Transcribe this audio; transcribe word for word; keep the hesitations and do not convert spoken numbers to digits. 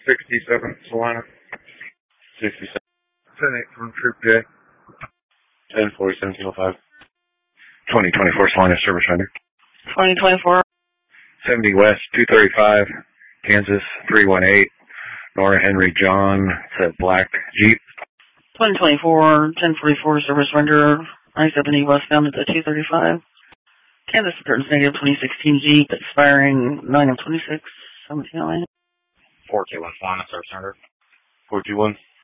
sixty-seven, Salina. sixty-seven. ten eight from Troop J. ten forty, seventeen oh five. twenty twenty-four Salina Service Render. twenty twenty-four. seventy West, two thirty-five, Kansas, three one eight. Nora Henry John, it's a black Jeep. twenty twenty-four, ten forty-four, Service Render, I seventy westbound at the two thirty-five. Kansas returns negative twenty sixteen Jeep, expiring nine of twenty-six, seventeen oh eight. four two one Salina, Service Render. four two one.